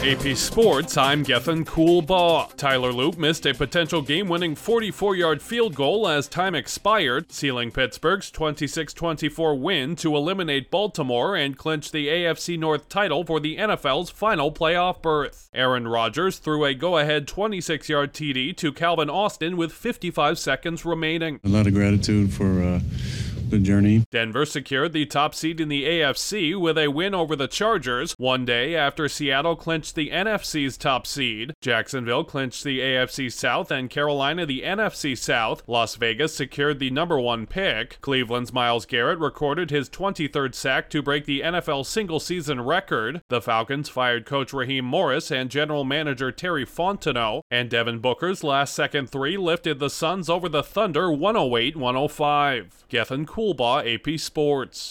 AP Sports, I'm Gethin Coolbaugh. Tyler Loop missed a potential game-winning 44-yard field goal as time expired, sealing Pittsburgh's 26-24 win to eliminate Baltimore and clinch the AFC North title for the NFL's final playoff berth. Aaron Rodgers threw a go-ahead 26-yard TD to Calvin Austin with 55 seconds remaining. A lot of gratitude for the journey. Denver secured the top seed in the AFC with a win over the Chargers, one day after Seattle clinched the NFC's top seed. Jacksonville clinched the AFC South and Carolina the NFC South. Las Vegas secured the number one pick. Cleveland's Myles Garrett recorded his 23rd sack to break the NFL single-season record. The Falcons fired coach Raheem Morris and general manager Terry Fontenot, and Devin Booker's last-second three lifted the Suns over the Thunder 108-105. Gethin Coolbaugh, AP Sports.